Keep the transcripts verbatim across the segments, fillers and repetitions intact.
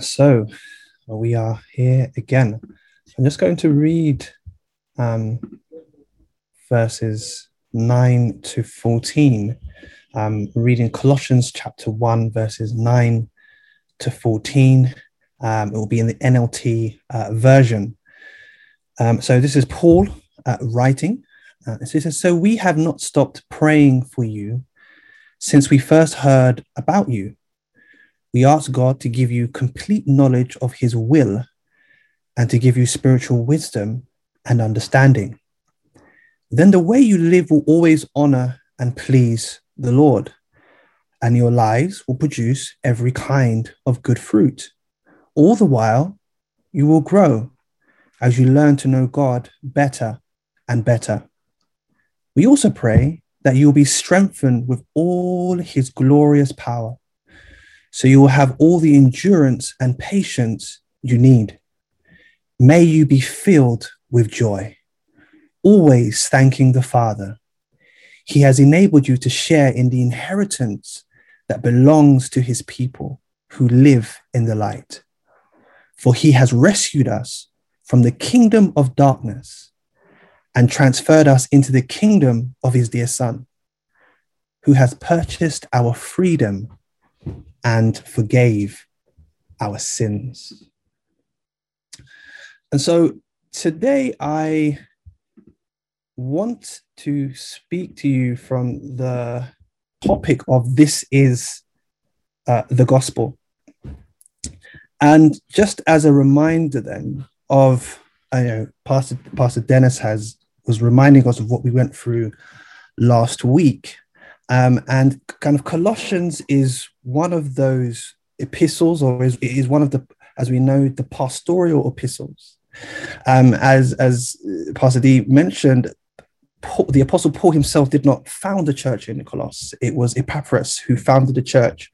So we are here again. I'm just going to read um, verses nine to fourteen. Um, reading Colossians chapter one, verses nine to fourteen. Um, it will be in the N L T uh, version. Um, so this is Paul uh, writing. Uh, so he says, "So we have not stopped praying for you since we first heard about you. We ask God to give you complete knowledge of his will and to give you spiritual wisdom and understanding. Then the way you live will always honor and please the Lord, and your lives will produce every kind of good fruit. All the while, you will grow as you learn to know God better and better. We also pray that you will be strengthened with all his glorious power, so you will have all the endurance and patience you need. May you be filled with joy, always thanking the Father. He has enabled you to share in the inheritance that belongs to his people who live in the light. For he has rescued us from the kingdom of darkness and transferred us into the kingdom of his dear Son, who has purchased our freedom and forgave our sins." And so today I want to speak to you from the topic of this is uh, the gospel. And just as a reminder then of, I know, Pastor, Pastor Dennis has was reminding us of what we went through last week. Um, and kind of Colossians is one of those epistles, or is, is one of the, as we know, the pastoral epistles. Um, as, as Pastor D mentioned, Paul, the Apostle Paul himself did not found the church in Colossus. It was Epaphras who founded the church.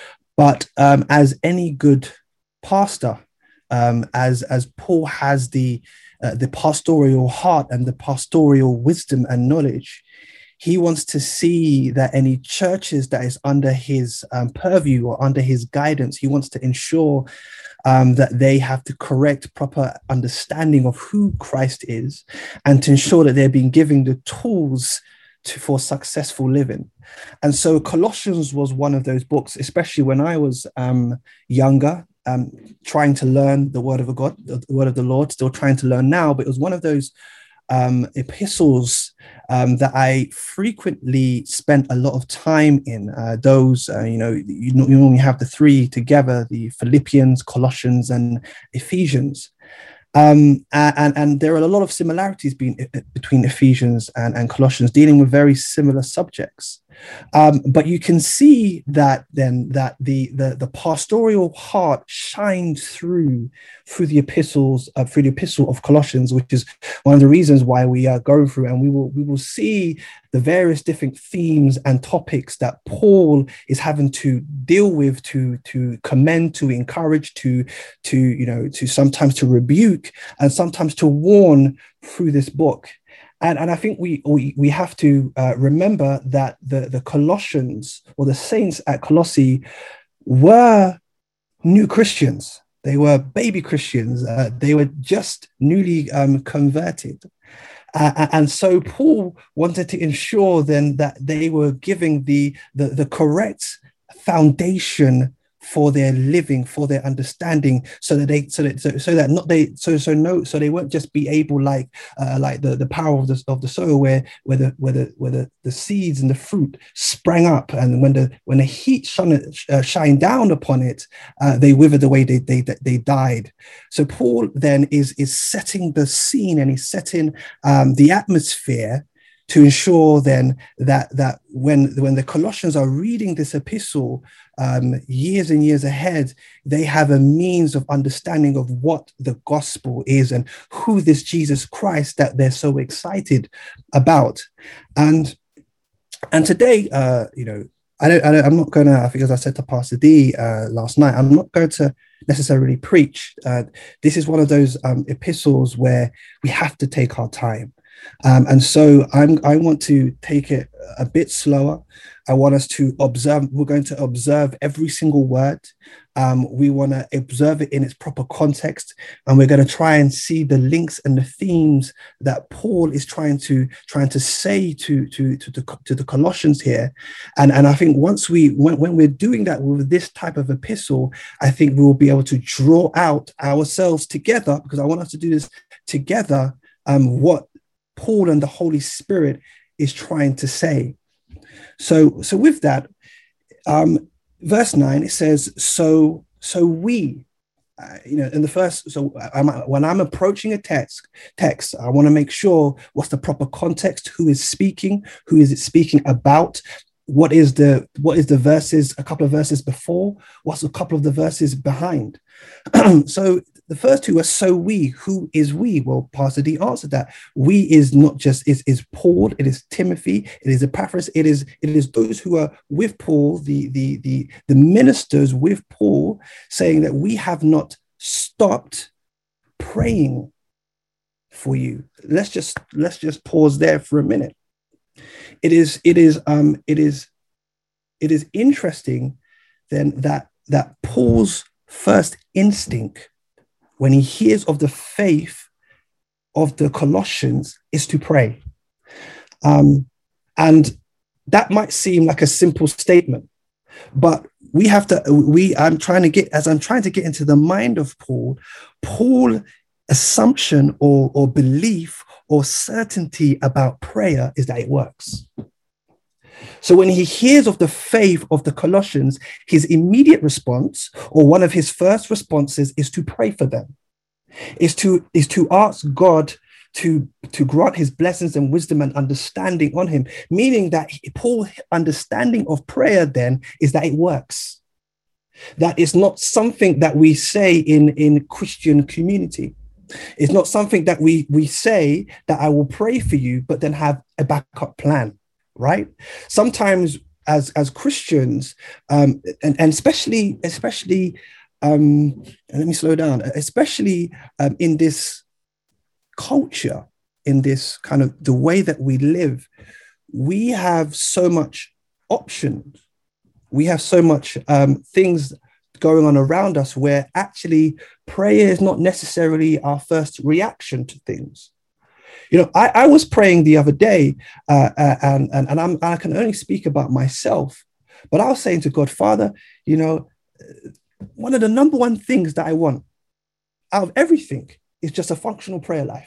But um, as any good pastor, um, as, as Paul has the, uh, the pastoral heart and the pastoral wisdom and knowledge, he wants to see that any churches that is under his um, purview or under his guidance, he wants to ensure um, that they have the correct, proper understanding of who Christ is, and to ensure that they're being given the tools to, for successful living. And so Colossians was one of those books, especially when I was um, younger, um, trying to learn the word of God, the word of the Lord, still trying to learn now, but it was one of those um, epistles um, that I frequently spent a lot of time in. Uh, those, uh, you know, you, you normally have the three together, the Philippians, Colossians, and Ephesians. Um, and, and there are a lot of similarities being, between Ephesians and, and Colossians, dealing with very similar subjects. Um, but you can see that then that the, the, the pastoral heart shined through through the epistles, uh, through the epistle of Colossians, which is one of the reasons why we are going through, and we will we will see the various different themes and topics that Paul is having to deal with, to to commend, to encourage, to to you know to sometimes to rebuke, and sometimes to warn through this book. And, and I think we we, we have to uh, remember that the, the Colossians, or the saints at Colossae, were new Christians. They were baby Christians. Uh, they were just newly um, converted. Uh, and so Paul wanted to ensure then that they were giving the, the, the correct foundation for their living, for their understanding, so that they, so that, so, so that not they, so so no, so they won't just be able like, uh, like the, the power of the of the soil, where where the where the where the, the seeds and the fruit sprang up, and when the when the heat shone uh, shine down upon it, uh, they withered away, they they they died. So Paul then is is setting the scene, and he's setting um, the atmosphere to ensure then that that when when the Colossians are reading this epistle um, years and years ahead, they have a means of understanding of what the gospel is and who this Jesus Christ that they're so excited about. And and today, uh, you know, I don't, I don't, I'm not going to, I think as I said to Pastor D uh, last night, I'm not going to necessarily preach. Uh, this is one of those um, epistles where we have to take our time. Um, and so I'm, I want to take it a bit slower. I want us to observe. We're going to observe every single word. Um, we want to observe it in its proper context, and we're going to try and see the links and the themes that Paul is trying to trying to say to to to the, to the Colossians here. And and I think once we when, when we're doing that with this type of epistle, I think we will be able to draw out ourselves together, because I want us to do this together. Um, what Paul and the Holy Spirit is trying to say. So, so with that, um, verse nine, it says, so, so we, uh, you know, in the first, so I'm, when I'm approaching a text, text, I want to make sure what's the proper context, who is speaking, who is it speaking about, what is the, what is the verses, a couple of verses before, what's a couple of the verses behind. So the first two are so we. Who is we? Well, Pastor D answered that. We is not just is is Paul. It is Timothy. It is Epaphras. It is it is those who are with Paul, the the the the ministers with Paul, saying that we have not stopped praying for you. Let's just let's just pause there for a minute. It is it is um it is it is interesting then that that Paul's first instinct when he hears of the faith of the Colossians is to pray. Um, and that might seem like a simple statement, but we have to, we, I'm trying to get, as I'm trying to get into the mind of Paul, Paul's assumption or, or belief or certainty about prayer is that it works. So when he hears of the faith of the Colossians, his immediate response, or one of his first responses, is to pray for them, is to, is to ask God to, to grant his blessings and wisdom and understanding on him, meaning that Paul's understanding of prayer then is that it works. That is not something that we say in, in Christian community. It's not something that we, we say that I will pray for you, but then have a backup plan. Right? Sometimes as, as Christians, um, and, and especially, especially, um, and let me slow down, especially um, in this culture, in this kind of the way that we live, we have so much options. We have so much um, things going on around us where actually prayer is not necessarily our first reaction to things. You know, I, I was praying the other day, uh, uh, and, and, and I'm, I can only speak about myself, but I was saying to God, Father, you know, one of the number one things that I want out of everything is just a functional prayer life.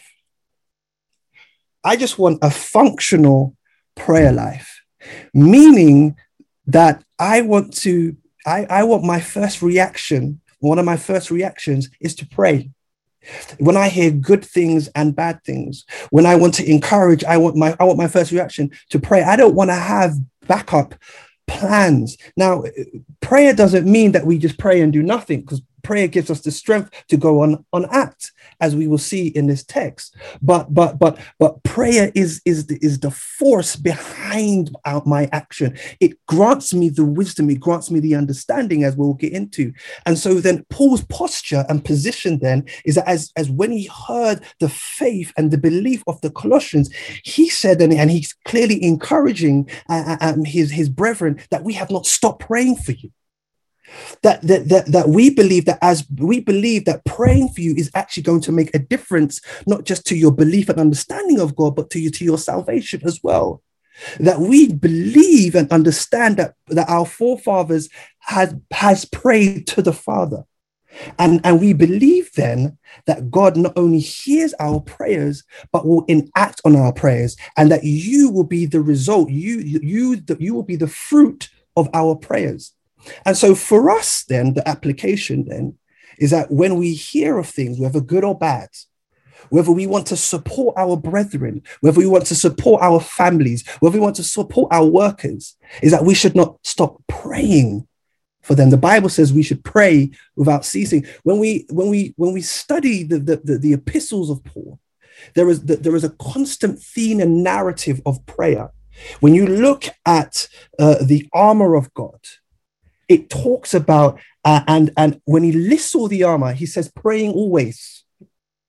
I just want a functional prayer life, meaning that I want to, I, I want my first reaction, one of my first reactions is to pray. When I hear good things and bad things, when I want to encourage, I want my I want my first reaction to pray. I don't want to have backup plans. Now, prayer doesn't mean that we just pray and do nothing, because prayer gives us the strength to go on, on act, as we will see in this text. But but but but prayer is is the, is the force behind our, my action. It grants me the wisdom. It grants me the understanding, as we'll get into. And so then Paul's posture and position then is that as as when he heard the faith and the belief of the Colossians, he said, and, and he's clearly encouraging uh, um, his his brethren that we have not stopped praying for you. That, that that that we believe that as we believe that praying for you is actually going to make a difference, not just to your belief and understanding of God, but to you to your salvation as well. That we believe and understand that, that our forefathers has has prayed to the Father. And, and we believe then that God not only hears our prayers, but will enact on our prayers, and that you will be the result, you you you, you will be the fruit of our prayers. And so for us, then, the application then is that when we hear of things, whether good or bad, whether we want to support our brethren, whether we want to support our families, whether we want to support our workers, is that we should not stop praying for them. The Bible says we should pray without ceasing. When we when we when we study the the, the, the epistles of Paul, there is the, there is a constant theme and narrative of prayer. When you look at uh, the armor of God, it talks about, uh, and, and when he lists all the armor, he says praying always.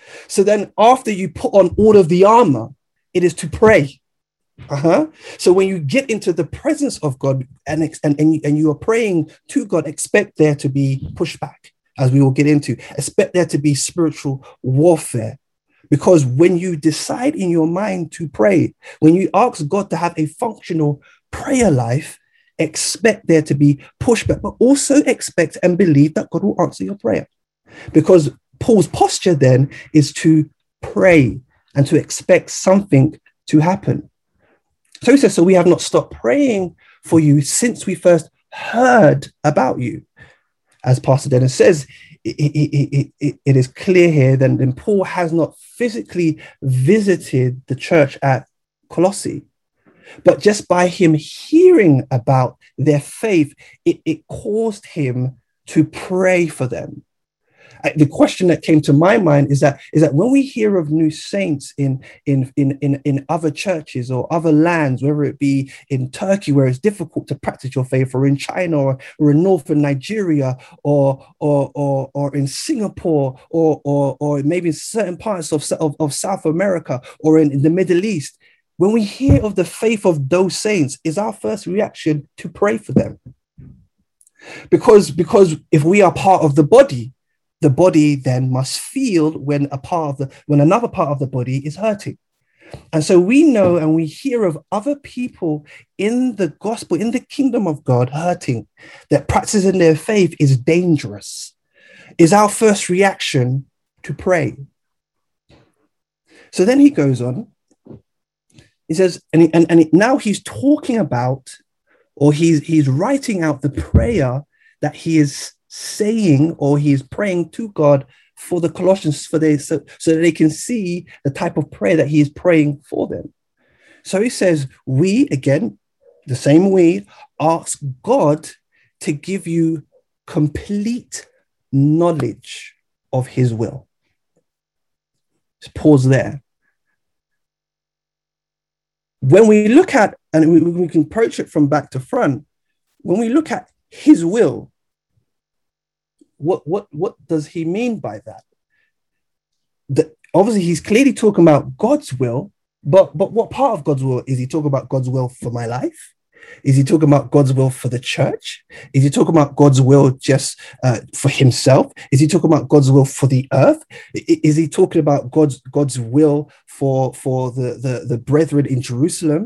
So then after you put on all of the armor, it is to pray. Uh-huh. So when you get into the presence of God and, and, and, you, and you are praying to God, expect there to be pushback, as we will get into. Expect there to be spiritual warfare. Because when you decide in your mind to pray, when you ask God to have a functional prayer life, expect there to be pushback, but also expect and believe that God will answer your prayer. Because Paul's posture then is to pray and to expect something to happen. So he says, so we have not stopped praying for you since we first heard about you. As Pastor Dennis says, it, it, it, it is clear here that then Paul has not physically visited the church at Colossae, but just by him hearing about their faith, it, it caused him to pray for them. The question that came to my mind is that is that when we hear of new saints in in in in, in other churches or other lands, whether it be in Turkey where it's difficult to practice your faith, or in China, or, or in northern Nigeria, or or or, or in Singapore, or, or or maybe in certain parts of, of, of South America, or in, in the Middle East, when we hear of the faith of those saints, is our first reaction to pray for them? Because because if we are part of the body, the body then must feel when a part of the when another part of the body is hurting. And so we know and we hear of other people in the gospel, in the kingdom of God, hurting, that practicing their faith is dangerous. Is our first reaction to pray? So then he goes on. He says, and, he, and, and now he's talking about, or he's he's writing out the prayer that he is saying, or he is praying to God for the Colossians, for they so, so that they can see the type of prayer that he is praying for them. So he says, we, again, the same we, ask God to give you complete knowledge of his will. Just pause there. When we look at, and we, we can approach it from back to front, when we look at his will, What what what does he mean by that? That obviously he's clearly talking about God's will, but but what part of God's will is he talking about? God's will for my life? Is he talking about God's will for the church? Is he talking about God's will just uh, for himself? Is he talking about God's will for the earth? Is he talking about God's God's will for for the the, the brethren in Jerusalem?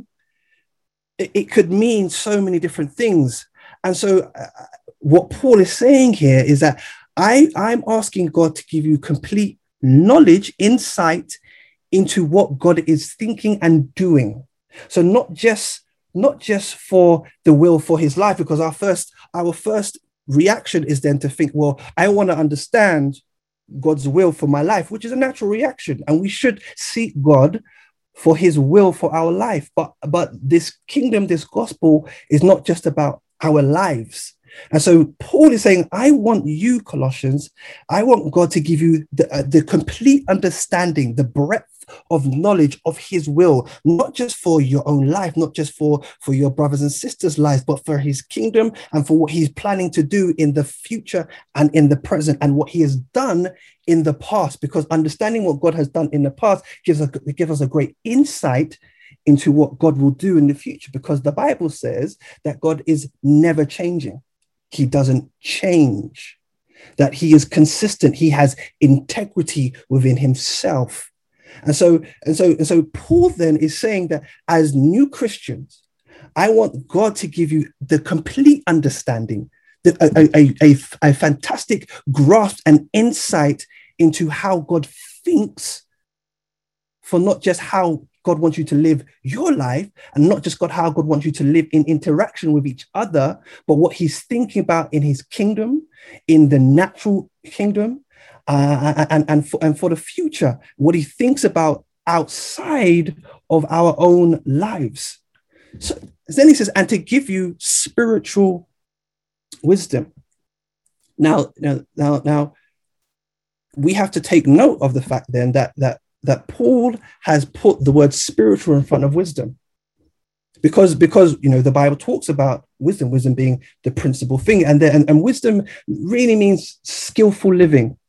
It, it could mean so many different things, and so. Uh, What Paul is saying here is that I, I'm asking God to give you complete knowledge, insight into what God is thinking and doing. So not just, not just for the will for his life, because our first, our first reaction is then to think, well, I want to understand God's will for my life, which is a natural reaction. And we should seek God for his will for our life. But, but this kingdom, this gospel is not just about our lives. And so Paul is saying, I want you, Colossians, I want God to give you the, uh, the complete understanding, the breadth of knowledge of his will, not just for your own life, not just for, for your brothers and sisters' lives, but for his kingdom and for what he's planning to do in the future and in the present and what he has done in the past. Because understanding what God has done in the past gives us, gives us a great insight into what God will do in the future, because the Bible says that God is never changing. He doesn't change, that he is consistent. He has integrity within himself. And so, and so, and so Paul then is saying that as new Christians, I want God to give you the complete understanding, the, a, a, a, a fantastic grasp and insight into how God thinks, for not just how God wants you to live your life, and not just God, how God wants you to live in interaction with each other, but what he's thinking about in his kingdom, in the natural kingdom, uh, and, and, for, and for the future, what he thinks about outside of our own lives. So then he says, and to give you spiritual wisdom. Now, now, now, now we have to take note of the fact then that, that that Paul has put the word spiritual in front of wisdom, because, because you know, the Bible talks about wisdom, wisdom being the principal thing. And, then, and, and wisdom really means skillful living,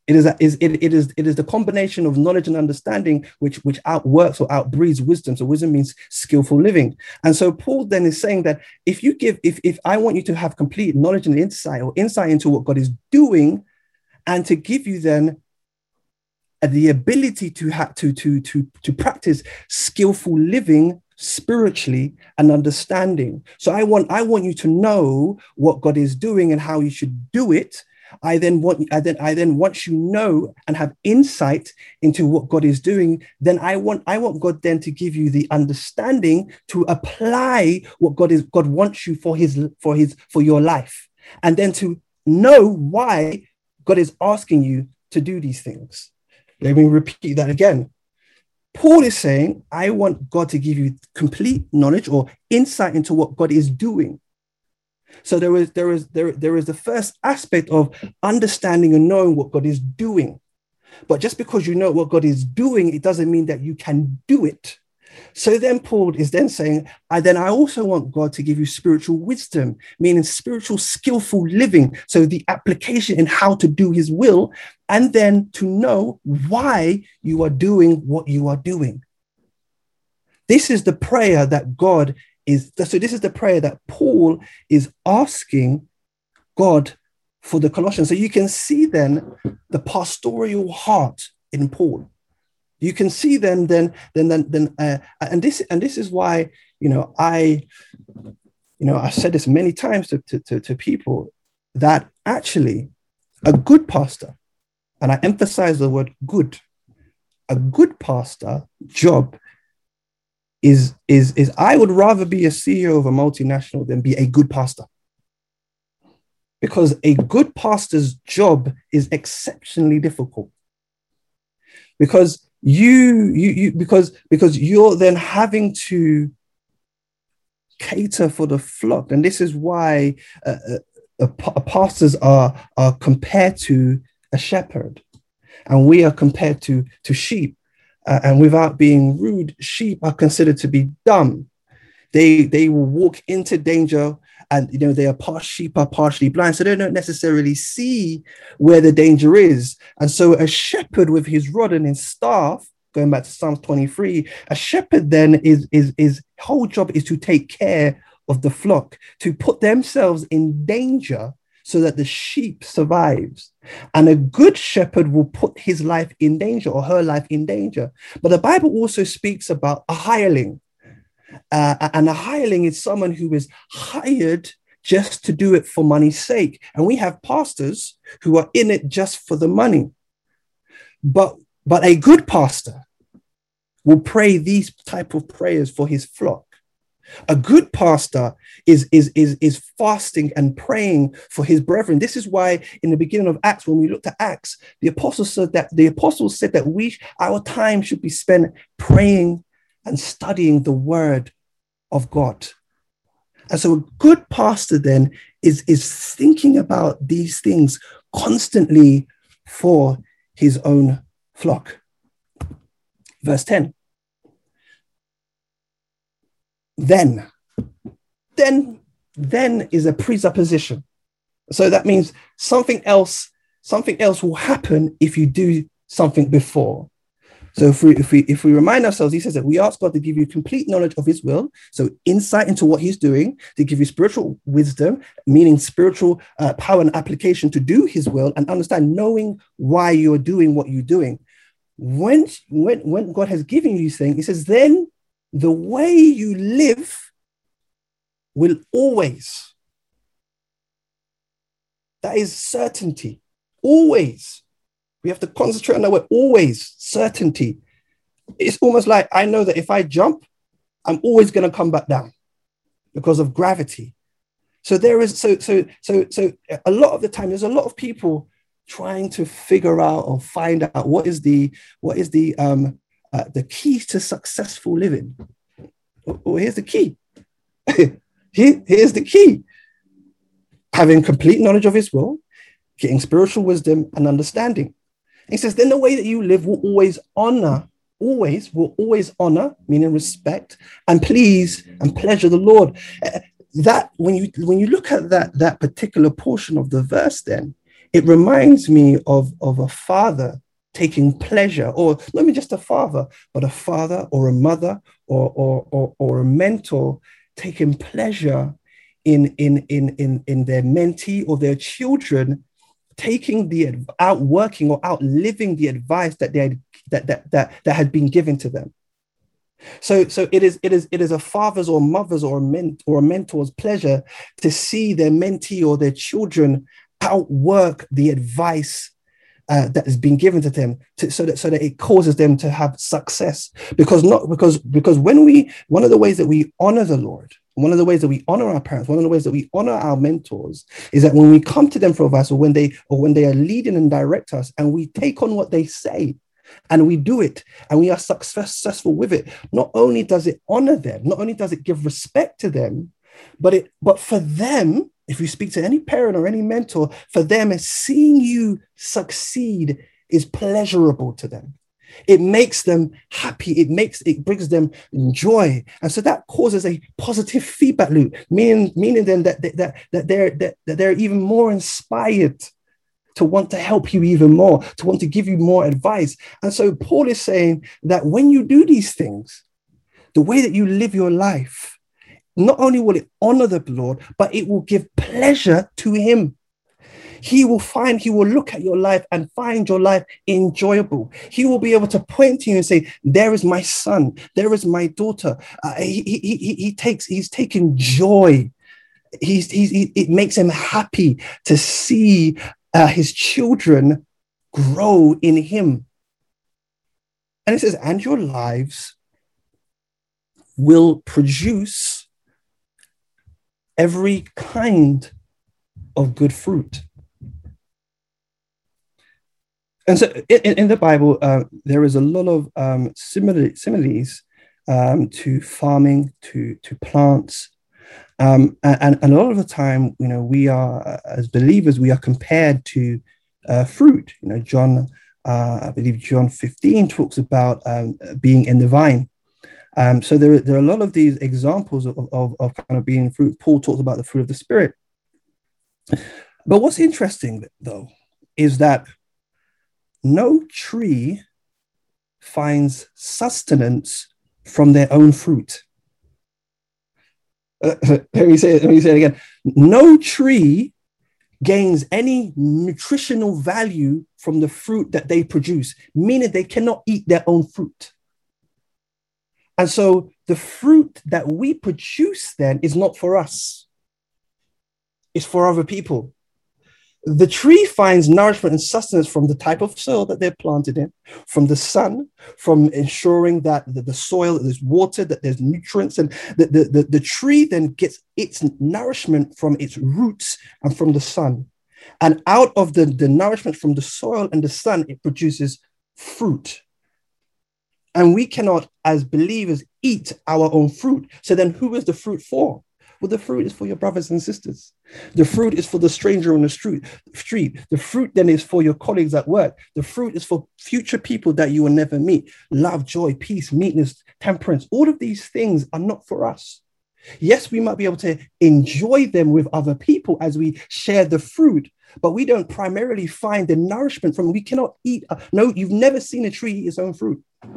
It is, a, is it, it is it is the combination of knowledge and understanding which which outworks or outbreeds wisdom. So wisdom means skillful living. And so Paul then is saying that if you give, if if I want you to have complete knowledge and insight or insight into what God is doing, and to give you then the ability to have to to to to practice skillful living spiritually and understanding. So I want I want you to know what God is doing and how you should do it. I then want I then I then once you know and have insight into what God is doing, then I want I want God then to give you the understanding to apply what God is God wants you for his for his for your life, and then to know why God is asking you to do these things. Let me repeat that again. Paul is saying, I want God to give you complete knowledge or insight into what God is doing. So there is there is there, there is the first aspect of understanding and knowing what God is doing. But just because you know what God is doing, it doesn't mean that you can do it. So then Paul is then saying, I then I also want God to give you spiritual wisdom, meaning spiritual skillful living. So the application in how to do his will, and then to know why you are doing what you are doing. This is the prayer that God is. So this is the prayer that Paul is asking God for the Colossians. So you can see then the pastoral heart in Paul. You can see then, then, then, then, then, uh, and this, and this is why, you know, I, you know, I've said this many times to, to, to, to people that actually a good pastor, and I emphasize the word good, a good pastor job is, is, is I would rather be a C E O of a multinational than be a good pastor. Because a good pastor's job is exceptionally difficult. Because you, you, you, because, because you're then having to cater for the flock. And this is why uh, uh, uh, pastors are, are compared to a shepherd, and we are compared to, to sheep. Uh, and without being rude, sheep are considered to be dumb. They, they will walk into danger, and you know they are part sheep are partially blind, so they don't necessarily see where the danger is. And so a shepherd with his rod and his staff, going back to Psalms twenty-three, a shepherd then is is his whole job is to take care of the flock, to put themselves in danger so that the sheep survives. And a good shepherd will put his life in danger or her life in danger. But the Bible also speaks about a hireling. Uh, and a hireling is someone who is hired just to do it for money's sake. And we have pastors who are in it just for the money. But, but a good pastor will pray these type of prayers for his flock. A good pastor is, is, is, is fasting and praying for his brethren. This is why in the beginning of Acts, when we looked at Acts, the apostles said that the apostles said that we our time should be spent praying and studying the word of God. And so a good pastor then is, is thinking about these things constantly for his own flock. Verse ten. Then, then, then is a presupposition. So that means something else, something else will happen if you do something before. So if we, if we, if we remind ourselves, he says that we ask God to give you complete knowledge of his will. So insight into what he's doing, to give you spiritual wisdom, meaning spiritual uh, power and application to do his will, and understand knowing why you're doing what you're doing. When, when, when God has given you these things, he says, then the way you live will always, that is certainty, always. We have to concentrate on that word, always, certainty. It's almost like I know that if I jump, I'm always going to come back down because of gravity. So there is, so, so, so, so a lot of the time, there's a lot of people trying to figure out or find out what is the, what is the, um, uh, the key to successful living. Well, here's the key. Here, here's the key. Having complete knowledge of his will, getting spiritual wisdom and understanding. He says, then the way that you live will always honor, always, will always honor, meaning respect, and please and pleasure the Lord. Uh, that when you when you look at that, that particular portion of the verse, then it reminds me of, of a father taking pleasure, or not even just a father, but a father or a mother or, or, or, or a mentor taking pleasure in, in, in, in, in their mentee or their children, taking the outworking or outliving the advice that they had, that, that, that, that had been given to them. So, so it is, it is, it is a father's or mother's or a ment or a mentor's pleasure to see their mentee or their children outwork the advice uh, that has been given to them, to, so that so that it causes them to have success. Because not because because when we one of the ways that we honor the Lord, one of the ways that we honor our parents, one of the ways that we honor our mentors is that when we come to them for advice, or when they or when they are leading and direct us, and we take on what they say, and we do it, and we are successful with it, not only does it honor them, not only does it give respect to them, but it but for them, if you speak to any parent or any mentor, for them, seeing you succeed is pleasurable to them. It makes them happy. It makes it brings them joy, and so that causes a positive feedback loop, meaning meaning then that that that they're that, that they're even more inspired to want to help you even more, to want to give you more advice. And so Paul is saying that when you do these things, the way that you live your life, not only will it honor the Lord, but it will give pleasure to him. He will find, he will look at your life and find your life enjoyable. He will be able to point to you and say, there is my son, there is my daughter. Uh, he, he, he, he takes, he's taking joy. He's, he's, he, it makes him happy to see uh, his children grow in him. And it says, and your lives will produce every kind of good fruit. And so in, in the Bible, uh, there is a lot of um, simil- similes um, to farming, to, to plants. Um, and, and a lot of the time, you know, we are, as believers, we are compared to uh, fruit. You know, John, uh, I believe John fifteen talks about um, being in the vine. Um, so there, there are a lot of these examples of, of, of kind of being fruit. Paul talks about the fruit of the Spirit. But what's interesting, though, is that no tree finds sustenance from their own fruit. Uh, let me say it, let me say it again. No tree gains any nutritional value from the fruit that they produce, meaning they cannot eat their own fruit. And so the fruit that we produce then is not for us. It's for other people. The tree finds nourishment and sustenance from the type of soil that they're planted in, from the sun, from ensuring that the, the soil is watered, that there's nutrients, and the, the, the, the tree then gets its nourishment from its roots and from the sun. And out of the, the nourishment from the soil and the sun, it produces fruit. And we cannot, as believers, eat our own fruit. So then who is the fruit for? Well, the fruit is for your brothers and sisters. The fruit is for the stranger on the street. The fruit then is for your colleagues at work. The fruit is for future people that you will never meet. Love, joy, peace, meekness, temperance. All of these things are not for us. Yes, we might be able to enjoy them with other people as we share the fruit, but we don't primarily find the nourishment from it. We cannot eat. Uh, no, you've never seen a tree eat its own fruit.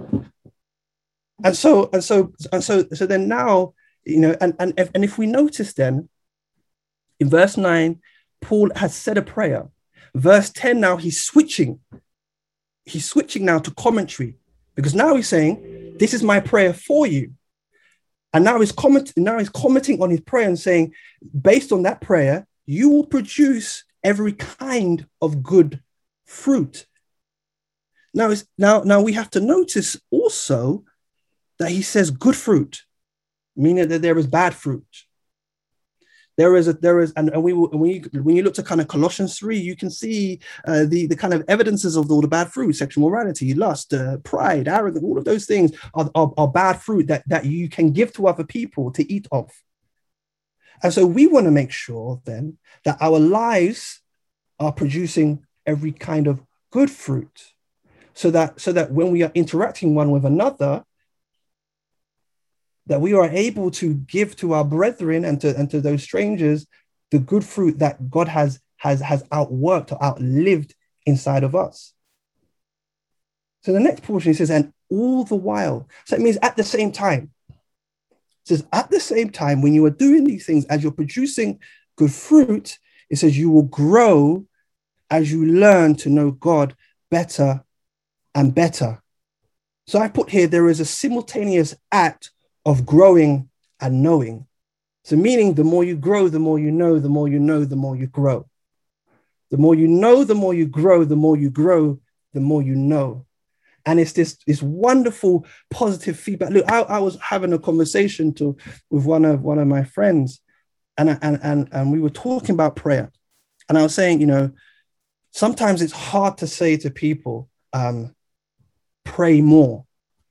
And so, and so, and so, so then now, you know, and, and, if, and if we notice then, in verse nine, Paul has said a prayer. Verse ten, now he's switching. He's switching now to commentary, because now he's saying, this is my prayer for you. And now he's, comment, now he's commenting on his prayer and saying, based on that prayer, you will produce every kind of good fruit. Now, it's, now, now we have to notice also that he says good fruit, meaning that there is bad fruit. There is, a, there is, and, and we when you when you look to kind of Colossians three, you can see uh, the the kind of evidences of all the bad fruit: sexual morality, lust, uh, pride, arrogance. All of those things are, are, are bad fruit that that you can give to other people to eat of. And so we want to make sure then that our lives are producing every kind of good fruit, so that so that when we are interacting one with another, that we are able to give to our brethren and to, and to those strangers the good fruit that God has has, has outworked or outlived inside of us. So the next portion, he says, and all the while, so it means at the same time. It says, at the same time, when you are doing these things, as you're producing good fruit, it says you will grow as you learn to know God better and better. So I put here, there is a simultaneous act of growing and knowing. So meaning the more you grow, the more you know, the more you know, the more you grow. The more you know, the more you grow, the more you grow, the more you know. And it's this, this wonderful positive feedback. Look, I, I was having a conversation to, with one of one of my friends, and, and, and, and we were talking about prayer. And I was saying, you know, sometimes it's hard to say to people, um, pray more.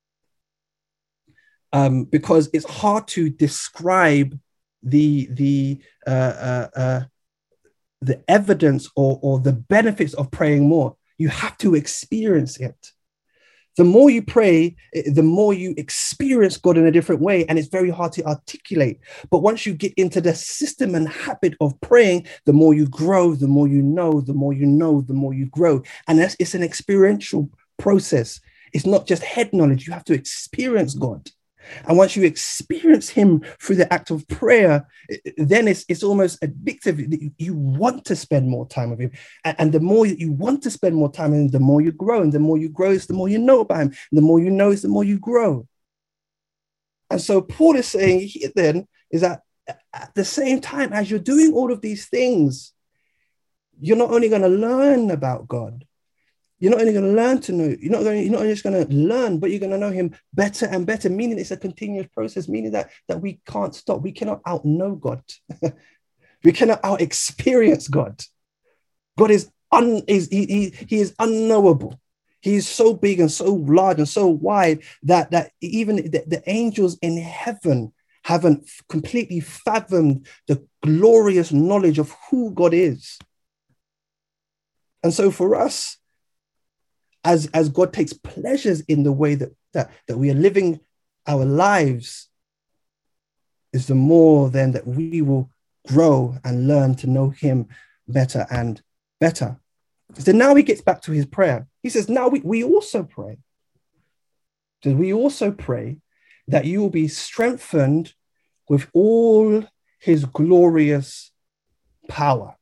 Um, because it's hard to describe the, the, uh, uh, uh, the evidence or, or the benefits of praying more. You have to experience it. The more you pray, the more you experience God in a different way, and it's very hard to articulate. But once you get into the system and habit of praying, the more you grow, the more you know, the more you know, the more you grow. And that's, it's an experiential process. It's not just head knowledge. You have to experience God. And once you experience him through the act of prayer, then it's, it's almost addictive. You want to spend more time with him. And the more you want to spend more time with him, the more you grow. And the more you grow, is the more you know about him. And the more you know, is the more you grow. And so Paul is saying here then is that at the same time as you're doing all of these things, you're not only going to learn about God, you're not only going to learn to know, you're not going, you're not only just going to learn, but you're going to know him better and better, meaning it's a continuous process, meaning that, that we can't stop. We cannot out know God. We cannot out experience God. God is, un, is he, he, he is unknowable. He is so big and so large and so wide that, that even the, the angels in heaven haven't completely fathomed the glorious knowledge of who God is. And so for us, As, as God takes pleasures in the way that, that, that we are living our lives, is the more then that we will grow and learn to know him better and better. So now he gets back to his prayer. He says, now we, we also pray. So we also pray that you will be strengthened with all his glorious power.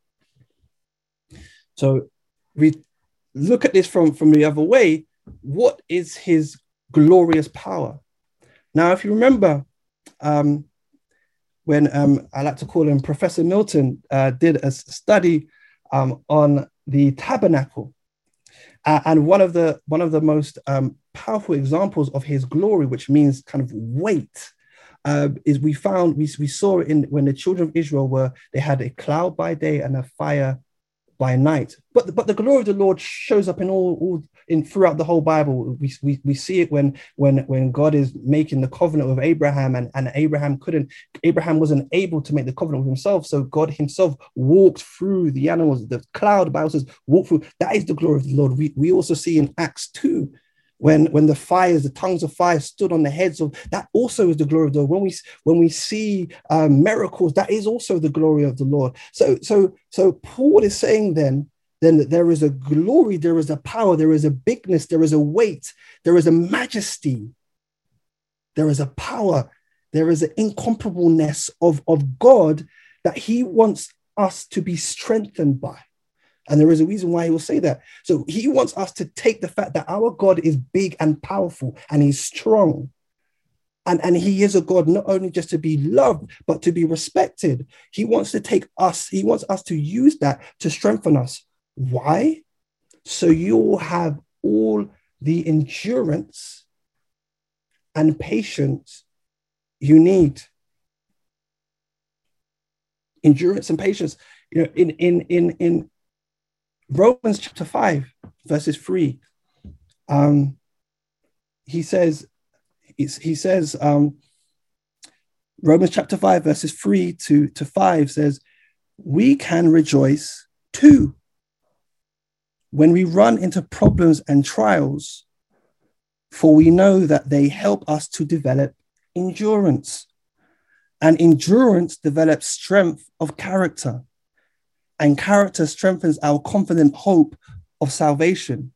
So we look at this from, from the other way. What is his glorious power? Now, if you remember, um, when um, I like to call him Professor Milton, uh, did a study um, on the tabernacle. Uh, and one of the one of the most um, powerful examples of his glory, which means kind of weight, uh, is we found, we, we saw it in when the children of Israel were, they had a cloud by day and a fire by night, but but the glory of the Lord shows up in all, all in throughout the whole Bible. We, we we see it when when when God is making the covenant with Abraham, and, and Abraham couldn't Abraham wasn't able to make the covenant with himself, so God himself walked through the animals. The cloud, the Bible says, walk through. That is the glory of the Lord. We we also see in Acts two, when when the fires, the tongues of fire stood on the heads of, that also is the glory of the Lord. When we when we see um, miracles, that is also the glory of the Lord. So so so Paul is saying then then that there is a glory, there is a power, there is a bigness, there is a weight, there is a majesty, there is a power, there is an incomparableness of of God that he wants us to be strengthened by. And there is a reason why he will say that. So he wants us to take the fact that our God is big and powerful and he's strong. And, and he is a God not only just to be loved, but to be respected. He wants to take us, he wants us to use that to strengthen us. Why? So you'll have all the endurance and patience you need. Endurance and patience. You know, in, in, in, in, Romans chapter five, verses three, um, he says, he says, um, Romans chapter five, verses three to, to five says, we can rejoice too when we run into problems and trials, for we know that they help us to develop endurance. And endurance develops strength of character. and character strengthens our confident hope of salvation.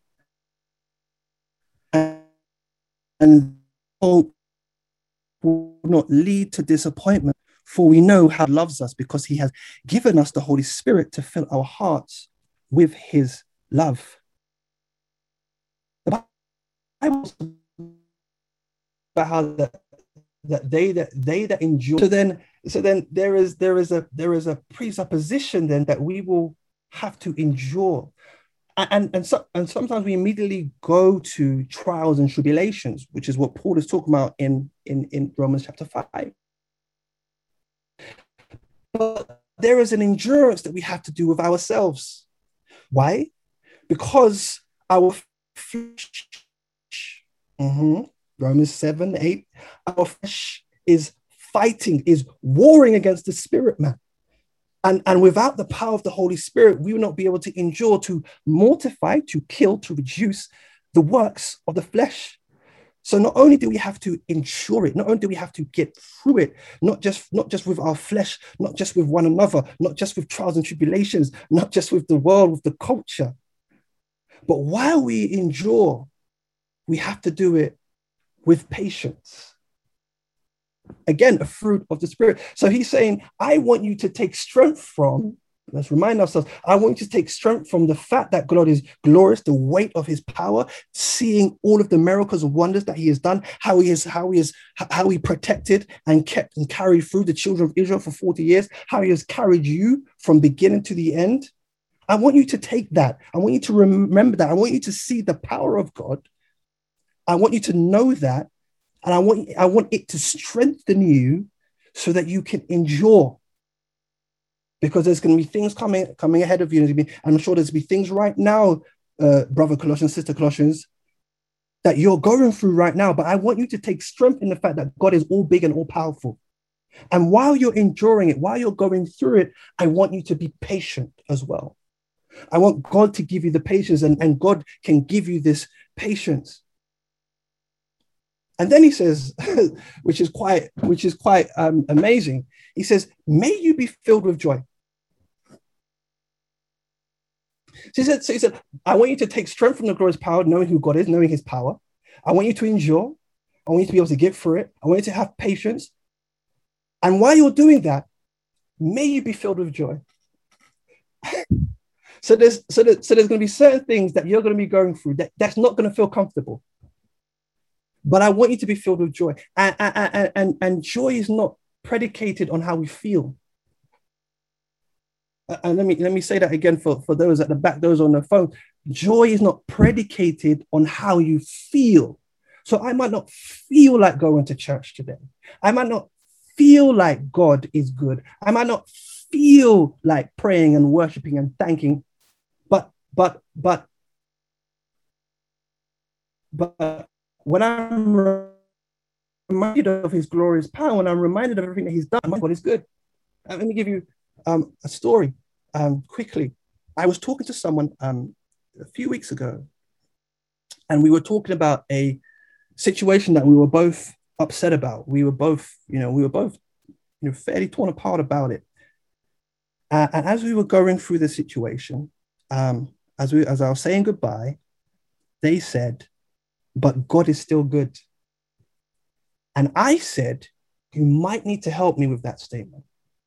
And, and hope will not lead to disappointment, for we know how he loves us because he has given us the Holy Spirit to fill our hearts with his love. The Bible about how that, that they that they that endure. So then, so then there is there is a there is a presupposition then that we will have to endure. And, and, so, and sometimes we immediately go to trials and tribulations, which is what Paul is talking about in, in, in Romans chapter five. But there is an endurance that we have to do with ourselves. Why? Because our flesh, mm-hmm, Romans seven, eight, our flesh is fighting, is warring against the spirit, man. And, and without the power of the Holy Spirit, we will not be able to endure, to mortify, to kill, to reduce the works of the flesh. So not only do we have to endure it, not only do we have to get through it, not just, not just with our flesh, not just with one another, not just with trials and tribulations, not just with the world, with the culture, but while we endure, we have to do it with patience. Again, a fruit of the Spirit. So he's saying, I want you to take strength from, let's remind ourselves, I want you to take strength from the fact that God is glorious, the weight of his power, seeing all of the miracles and wonders that he has done, how he is, how he is, how he protected and kept and carried through the children of Israel for forty years, how he has carried you from beginning to the end. I want you to take that. I want you to remember that. I want you to see the power of God. I want you to know that. And I want, I want it to strengthen you so that you can endure. Because there's going to be things coming, coming ahead of you. And I'm sure there's going to be things right now, uh, brother Colossians, sister Colossians, that you're going through right now. But I want you to take strength in the fact that God is all big and all powerful. And while you're enduring it, while you're going through it, I want you to be patient as well. I want God to give you the patience, and, and God can give you this patience. And then he says, which is quite, which is quite um, amazing. He says, may you be filled with joy. So he said, so he said, I want you to take strength from the glorious power, knowing who God is, knowing his power. I want you to endure. I want you to be able to get through it. I want you to have patience. And while you're doing that, may you be filled with joy. so there's, so, there, so there's going to be certain things that you're going to be going through that, that's not going to feel comfortable. But I want you to be filled with joy. And, and, and, and joy is not predicated on how we feel. And let me, let me say that again for, for those at the back, those on the phone. Joy is not predicated on how you feel. So I might not feel like going to church today. I might not feel like God is good. I might not feel like praying and worshiping and thanking. But, but, but, but, when I'm reminded of his glorious power, when I'm reminded of everything that he's done, my God is good. Uh, let me give you um, a story um, quickly. I was talking to someone um, a few weeks ago, and we were talking about a situation that we were both upset about. We were both, you know, we were both, you know, fairly torn apart about it. Uh, and as we were going through the situation, um, as we, as I was saying goodbye, they said, but God is still good. And I said, you might need to help me with that statement.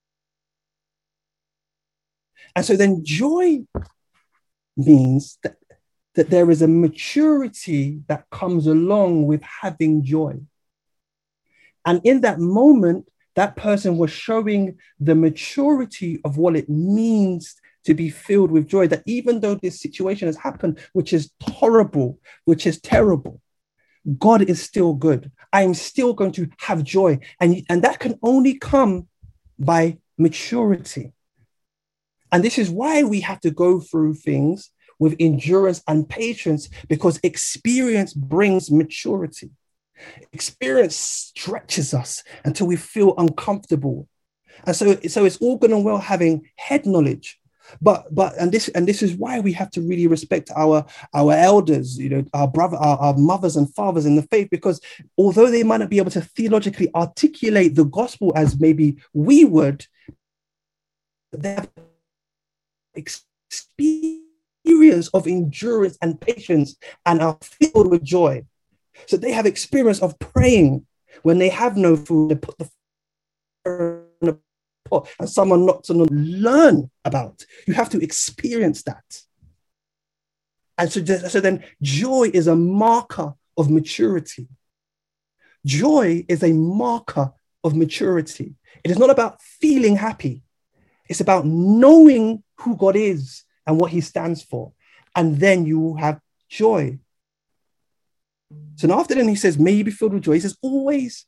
And so then joy means that, that there is a maturity that comes along with having joy. And in that moment, that person was showing the maturity of what it means to be filled with joy, that even though this situation has happened, which is horrible, which is terrible, God is still good. I am still going to have joy. And, and that can only come by maturity. And this is why we have to go through things with endurance and patience, because experience brings maturity. Experience stretches us until we feel uncomfortable. And so, so it's all good and well having head knowledge. But but and this and this is why we have to really respect our our elders, you know, our brother, our, our mothers and fathers in the faith, because although they might not be able to theologically articulate the gospel as maybe we would, they have experience of endurance and patience and are filled with joy. So they have experience of praying when they have no food. They put the fire in a pot and someone knocks on them. Learn about. You have to experience that. And so, so then joy is a marker of maturity. Joy is a marker of maturity. It is not about feeling happy. It's about knowing who God is and what he stands for. And then you will have joy. So now after then he says, may you be filled with joy. He says, always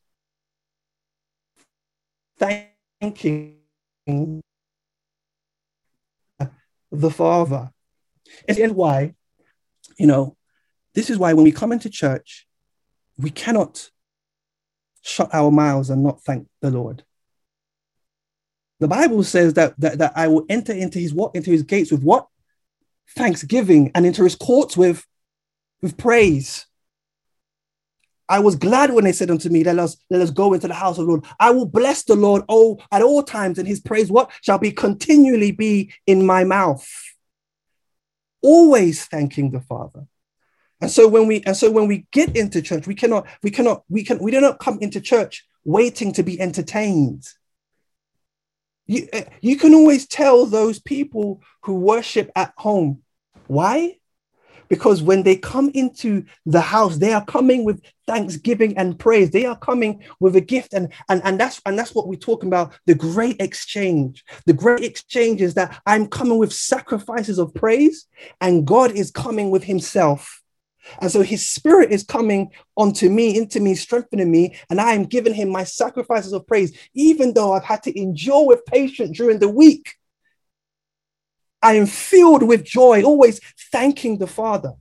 thanking the Father. And why, you know, this is why when we come into church, we cannot shut our mouths and not thank the Lord. The Bible says that, that, that I will enter into his what? Into his gates with what? Thanksgiving, and into his courts with, with praise. I was glad when they said unto me, let us, let us go into the house of the Lord. I will bless the Lord oh, at all times, and his praise what? Shall be continually be in my mouth. Always thanking the Father. And so when we and so when we get into church, we cannot, we cannot, we can we do not come into church waiting to be entertained. You, you can always tell those people who worship at home. Why? Because when they come into the house, they are coming with thanksgiving and praise. They are coming with a gift. And, and, and, that's, and that's what we're talking about, the great exchange. The great exchange is that I'm coming with sacrifices of praise, and God is coming with himself. And so his spirit is coming onto me, into me, strengthening me, and I am giving him my sacrifices of praise, even though I've had to endure with patience during the week. I am filled with joy, always thanking the Father.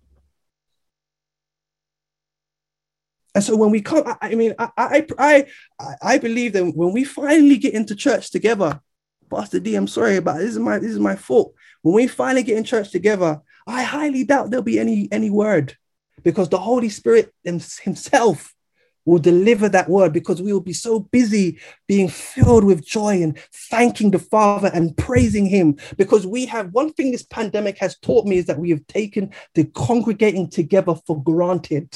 And so when we come, I, I mean, I, I, I, I believe that when we finally get into church together, Pastor D, I'm sorry about it. This is my, this is my fault. When we finally get in church together, I highly doubt there'll be any, any word, because the Holy Spirit himself will deliver that word, because we will be so busy being filled with joy and thanking the Father and praising him. Because we have, one thing this pandemic has taught me is that we have taken the congregating together for granted.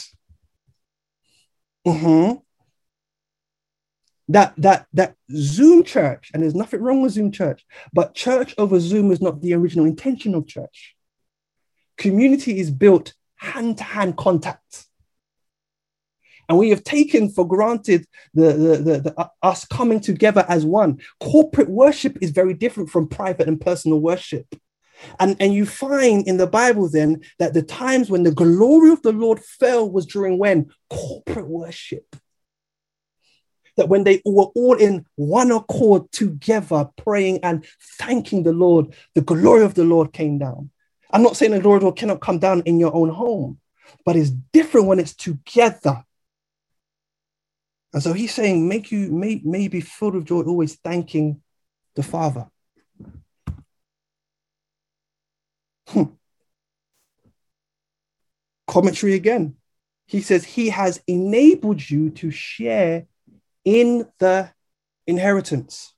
Mm-hmm. That, that, that Zoom church, and there's nothing wrong with Zoom church, but church over Zoom is not the original intention of church. Community is built hand-to-hand contact. And we have taken for granted the, the, the, the, uh, us coming together as one. Corporate worship is very different from private and personal worship. And, and you find in the Bible then that the times when the glory of the Lord fell was during when? Corporate worship. That when they were all in one accord together, praying and thanking the Lord, the glory of the Lord came down. I'm not saying the glory of the Lord cannot come down in your own home, but it's different when it's together. And so he's saying, make you may, may be filled with joy, always thanking the Father. Hmm. Commentary again. He says, he has enabled you to share in the inheritance.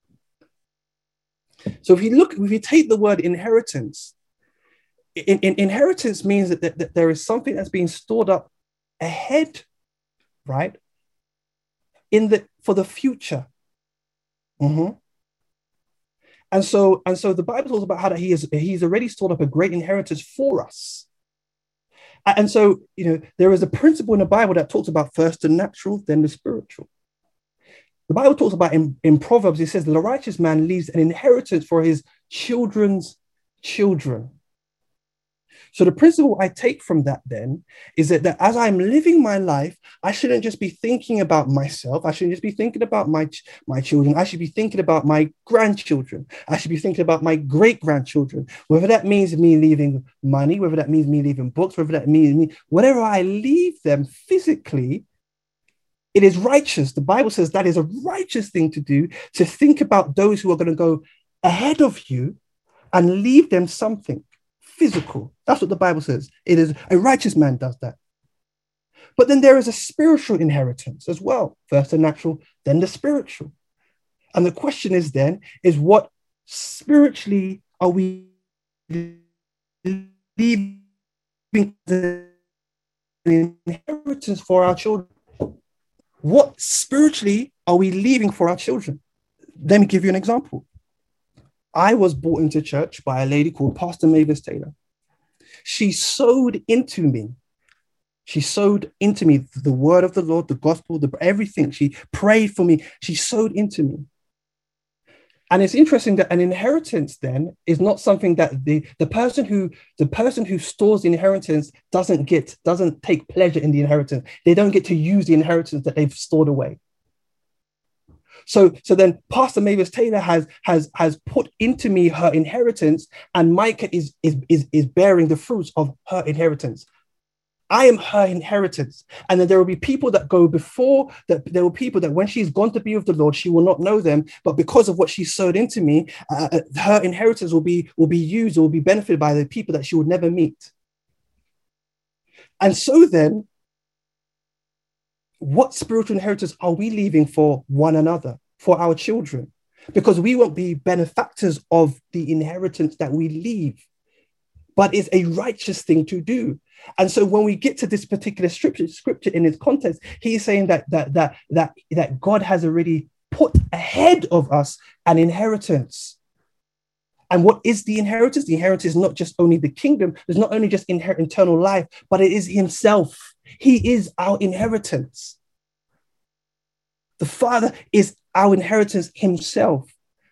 So if you look, if you take the word inheritance, in, in, inheritance means that, that, that there is something that's being stored up ahead, right? In the for the future. Mm-hmm. And so, and so the Bible talks about how that he is he's already stored up a great inheritance for us. And so, you know, there is a principle in the Bible that talks about first the natural, then the spiritual. The Bible talks about in, in Proverbs, it says that the righteous man leaves an inheritance for his children's children. So the principle I take from that then is that, that as I'm living my life, I shouldn't just be thinking about myself. I shouldn't just be thinking about my, my children. I should be thinking about my grandchildren. I should be thinking about my great-grandchildren, whether that means me leaving money, whether that means me leaving books, whether that means me, whatever I leave them physically, it is righteous. The Bible says that is a righteous thing to do, to think about those who are going to go ahead of you and leave them something physical. That's what the Bible says. It is a righteous man does that. But then there is a spiritual inheritance as well. First the natural, then the spiritual. And the question is then, is what spiritually are we leaving the inheritance for our children? What spiritually are we leaving for our children? Let me give you an example. I was brought into church by a lady called Pastor Mavis Taylor. She sowed into me. She sowed into me the word of the Lord, the gospel, the everything. She prayed for me. She sowed into me. And it's interesting that an inheritance then is not something that the, the person who the person who stores the inheritance doesn't get, doesn't take pleasure in the inheritance. They don't get to use the inheritance that they've stored away. So, so then Pastor Mavis Taylor has has has put into me her inheritance, and Micah is is is, is bearing the fruits of her inheritance. I am her inheritance. And then there will be people that go before, that there will be people that when she's gone to be with the Lord, she will not know them. But because of what she sowed into me, uh, her inheritance will be, will be used or will be benefited by the people that she would never meet. And so then, what spiritual inheritance are we leaving for one another, for our children? Because we won't be benefactors of the inheritance that we leave, but it's a righteous thing to do. And so when we get to this particular scripture, scripture in its context, he's saying that that that that that God has already put ahead of us an inheritance. And what is the inheritance? The inheritance is not just only the kingdom, it's not only just inherit eternal life, but it is himself. He is our inheritance. The Father is our inheritance himself.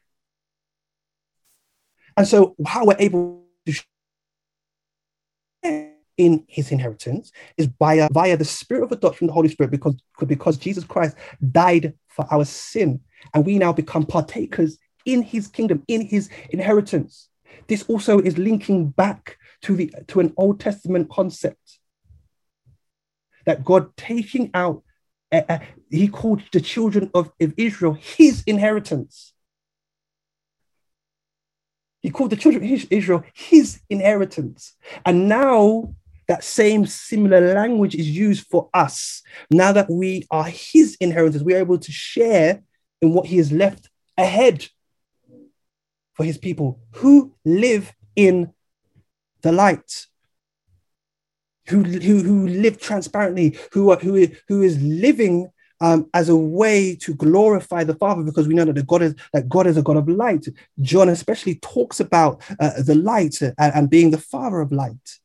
And so how we're able to share in his inheritance is by, via the Spirit of adoption, the Holy Spirit, because, because Jesus Christ died for our sin. And we now become partakers in his kingdom, in his inheritance. This also is linking back to, the, to an Old Testament concept that God taking out, uh, uh, he called the children of, of Israel his inheritance. He called the children of Israel his inheritance. And now that same similar language is used for us. Now that we are his inheritance, we are able to share in what he has left ahead for his people who live in the light, who, who, who live transparently, who, are, who, who is living um, as a way to glorify the Father, because we know that the God is that God is a God of light. John especially talks about uh, the light and, and being the Father of light.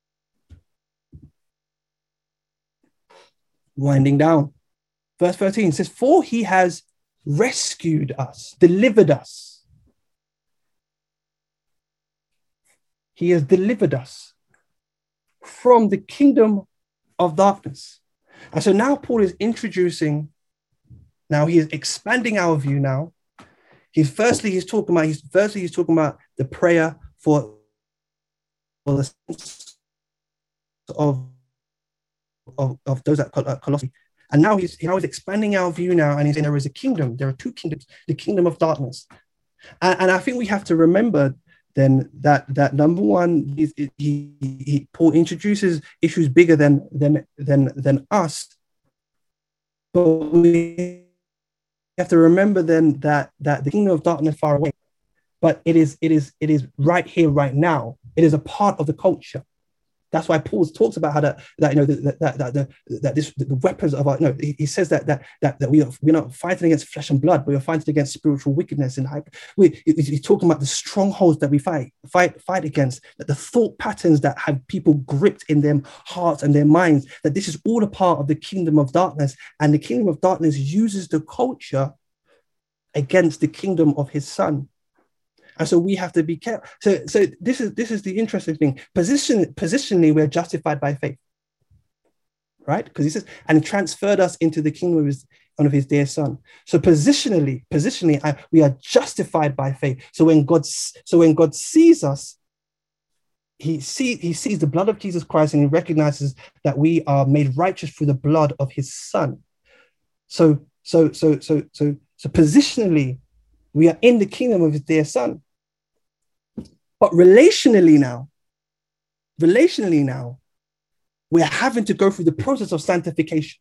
Winding down, verse thirteen says, "For he has rescued us, delivered us." He has delivered us from the kingdom of darkness. And so now Paul is introducing, now he is expanding our view now. He's firstly, he's talking about, he's firstly, he's talking about the prayer for, for the of, of, of those at Colossae. And now he's, now he's expanding our view now, and he's saying there is a kingdom. There are two kingdoms, the kingdom of darkness. And, and I think we have to remember then that that number one, he, he, he Paul introduces issues bigger than than than than us, but we have to remember then that that the kingdom of darkness is far away, but it is it is it is right here, right now. It is a part of the culture. That's why Paul talks about how that, that you know that that that, that, that this the weapons of our no he, he says that that that that we are we're not fighting against flesh and blood, but we're fighting against spiritual wickedness and hype. We he's talking about the strongholds that we fight fight fight against, that the thought patterns that have people gripped in their hearts and their minds. That this is all a part of the kingdom of darkness, and the kingdom of darkness uses the culture against the kingdom of his Son. And so we have to be careful. So, so this is this is the interesting thing. Position, positionally, we're justified by faith, right? Because he says, and transferred us into the kingdom of his, of his dear Son. So positionally, positionally, I, we are justified by faith. So when God, so when God sees us, he see he sees the blood of Jesus Christ, and he recognizes that we are made righteous through the blood of his Son. So, so, so, so, so, so positionally, we are in the kingdom of his dear Son. But relationally now, relationally now, we're having to go through the process of sanctification.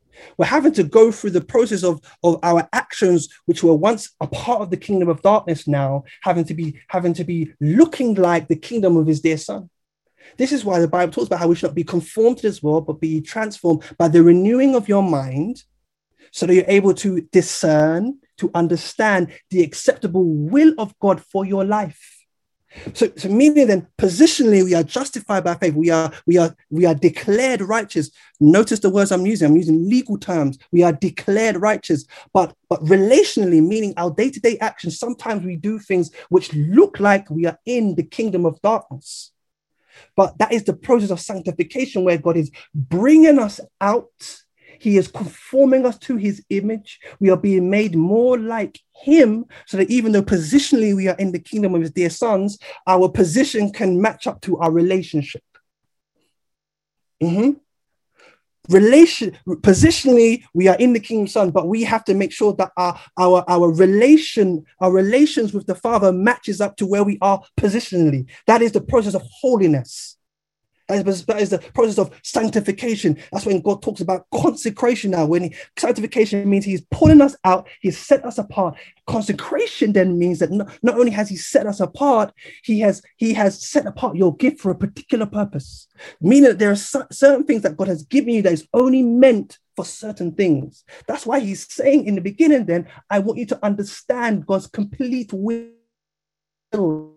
We're having to go through the process of, of our actions, which were once a part of the kingdom of darkness, now having to be having to be looking like the kingdom of his dear son. This is why the Bible talks about how we should not be conformed to this world, but be transformed by the renewing of your mind, so that you're able to discern, to understand the acceptable will of God for your life. So, so meaning then, positionally, we are justified by faith. We are, we are, we are declared righteous. Notice the words I'm using. I'm using legal terms. We are declared righteous. But, but relationally, meaning our day-to-day actions, sometimes we do things which look like we are in the kingdom of darkness. But that is the process of sanctification, where God is bringing us out. He is conforming us to his image. We are being made more like him, so that even though positionally we are in the kingdom of his dear sons, our position can match up to our relationship. Mm-hmm. Relation, positionally, we are in the kingdom of son, but we have to make sure that our, our, our relation, our relations with the Father matches up to where we are positionally. That is the process of holiness. That is, that is the process of sanctification. That's when God talks about consecration now. When he, sanctification means he's pulling us out, he's set us apart. Consecration then means that not, not only has he set us apart, he has, he has set apart your gift for a particular purpose. Meaning that there are c- certain things that God has given you that is only meant for certain things. That's why he's saying in the beginning then, I want you to understand God's complete will.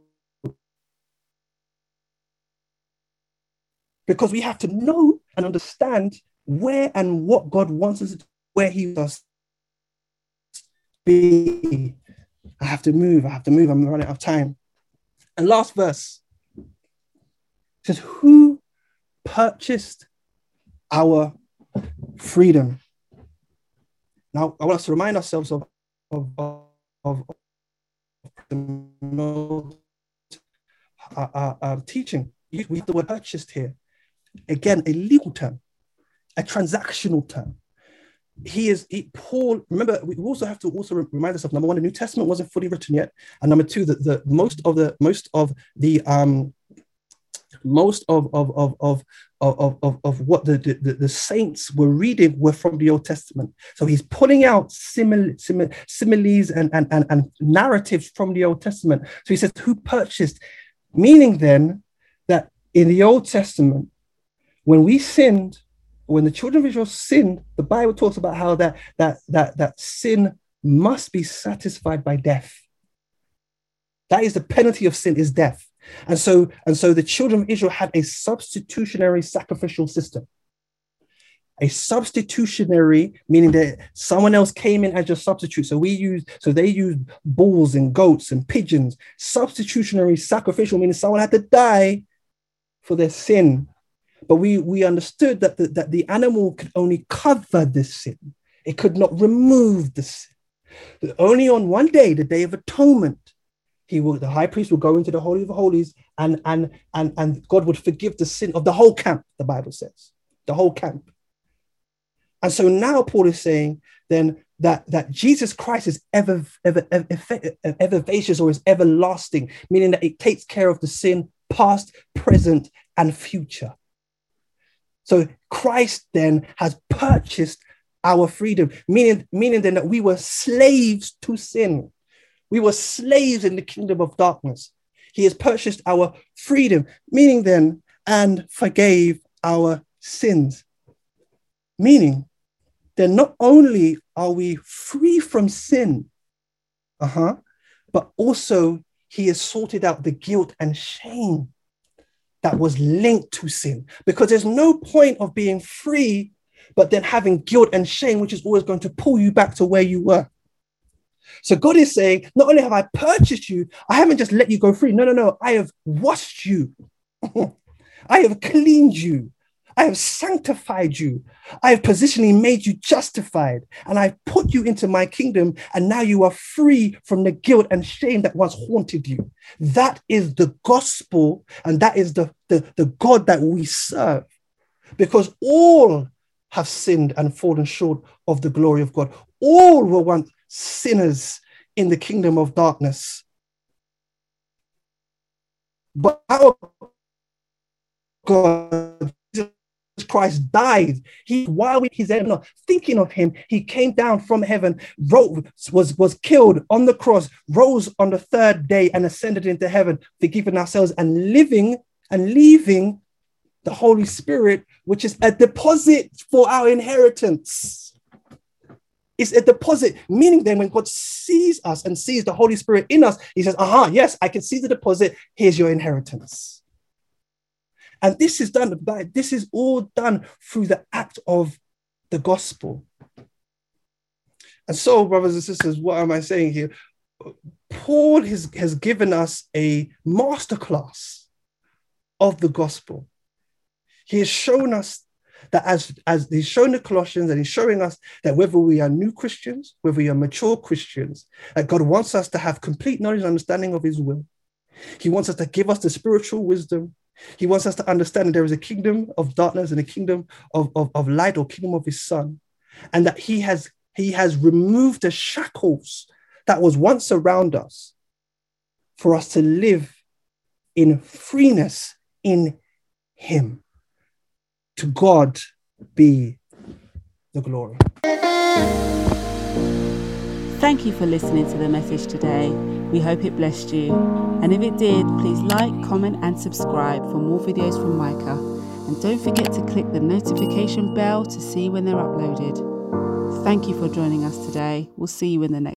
Because we have to know and understand where and what God wants us to do, where he wants us to be. I have to move, I have to move, I'm running out of time. And last verse says, who purchased our freedom? Now, I want us to remind ourselves of, of, of, of the uh, uh, uh, teaching. We have the word purchased here. Again, a legal term, a transactional term. He is, he, Paul, remember, we also have to also remind ourselves, number one, the New Testament wasn't fully written yet. And number two, that the most of the, most of the, um, most of, of, of, of, of, of, of what the, the, the saints were reading were from the Old Testament. So he's pulling out simil, simil, similes and, and, and, and narratives from the Old Testament. So he says, who purchased? Meaning then that in the Old Testament, when we sinned, when the children of Israel sinned, the Bible talks about how that, that, that, that sin must be satisfied by death. That is the penalty of sin, is death. And so, and so the children of Israel had a substitutionary sacrificial system. A substitutionary, meaning that someone else came in as your substitute. So we use, so they used bulls and goats and pigeons. Substitutionary sacrificial, meaning someone had to die for their sin. But we, we understood that the, that the animal could only cover the sin. It could not remove the sin. But only on one day, the Day of Atonement, he will, the high priest will go into the Holy of Holies, and, and, and, and God would forgive the sin of the whole camp, the Bible says. The whole camp. And so now Paul is saying then that, that Jesus Christ is ever, ever, ever, ever vivacious, or is everlasting, meaning that it takes care of the sin past, present, and future. So Christ then has purchased our freedom, meaning, meaning then that we were slaves to sin. We were slaves in the kingdom of darkness. He has purchased our freedom, meaning then, and forgave our sins. Meaning, then not only are we free from sin, uh-huh, but also he has sorted out the guilt and shame that was linked to sin. Because there's no point of being free, but then having guilt and shame, which is always going to pull you back to where you were. So God is saying, not only have I purchased you, I haven't just let you go free. No, no, no. I have washed you. I have cleaned you. I have sanctified you. I have positionally made you justified, and I've put you into my kingdom, and now you are free from the guilt and shame that once haunted you. That is the gospel, and that is the, the, the God that we serve, because all have sinned and fallen short of the glory of God. All were once sinners in the kingdom of darkness. But our God, Jesus Christ died. He, while we his enemy, thinking of him, he came down from heaven, wrote, was, was killed on the cross, rose on the third day and ascended into heaven, forgiving ourselves and living and leaving the Holy Spirit, which is a deposit for our inheritance. It's a deposit, meaning then when God sees us and sees the Holy Spirit in us, he says, aha, yes, I can see the deposit. Here's your inheritance. And this is done by, this is all done through the act of the gospel. And so, brothers and sisters, what am I saying here? Paul has, has given us a masterclass of the gospel. He has shown us that as, as he's shown the Colossians, and he's showing us that whether we are new Christians, whether we are mature Christians, that God wants us to have complete knowledge and understanding of his will. He wants us to give us the spiritual wisdom. He wants us to understand that there is a kingdom of darkness and a kingdom of, of, of light, or kingdom of his son. And that he has, he has removed the shackles that was once around us for us to live in freeness in him. To God be the glory. Thank you for listening to the message today. We hope it blessed you. And if it did, please like, comment and subscribe for more videos from Micah. And don't forget to click the notification bell to see when they're uploaded. Thank you for joining us today. We'll see you in the next